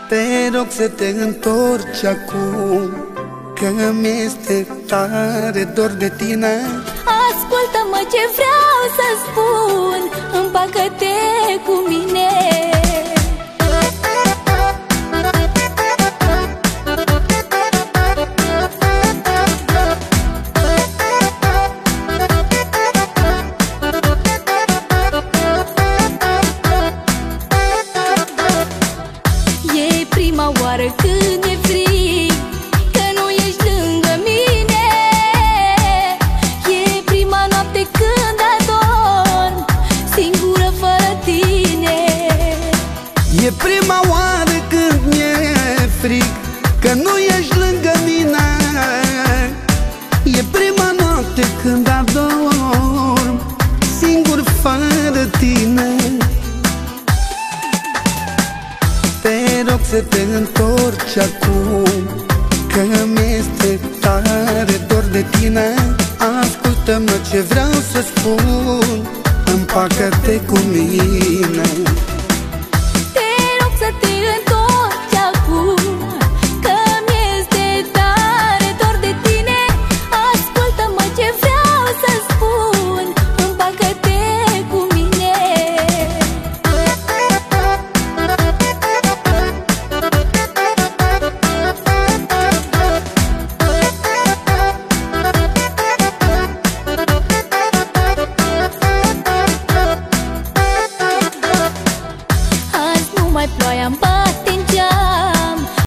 Te rog să te întorci acum, că mi-este tare dor de tine. Ascultă-mă ce vreau să spun, împacă-te cu mine. E prima oară când e frig, că nu ești lângă mine. E prima noapte când adorm, singură fără tine. E prima oară când mi-e frig, că nu ești lângă mine. E prima noapte când adorm, singur fără tine. Te rog să te întorci acum, că mi-este tare dor